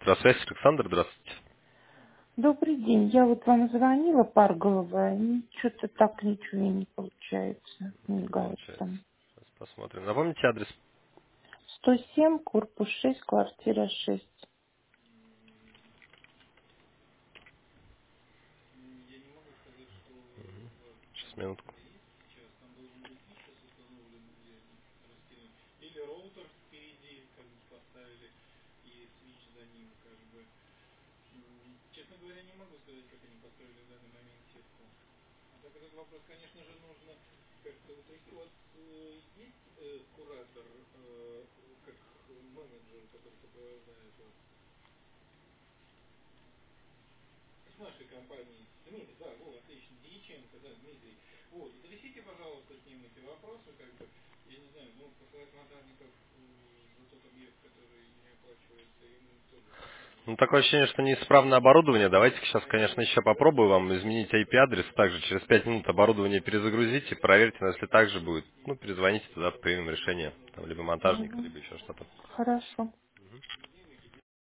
Здравствуйте, Александр, здравствуйте. Добрый день. Я вот вам звонила, Парголовая, что-то так ничего и не получается. Не Мигает получается. там. Сейчас посмотрим. Напомните адрес. 107, корпус 6, квартира 6. Сейчас, минутку. Ну, такое ощущение, что неисправное оборудование. Давайте сейчас, конечно, еще попробую вам изменить IP-адрес. Также через 5 минут оборудование перезагрузите, проверьте, но если так же будет, ну, перезвоните, тогда примем решение. Там, либо монтажника, Угу. либо еще что-то. Хорошо.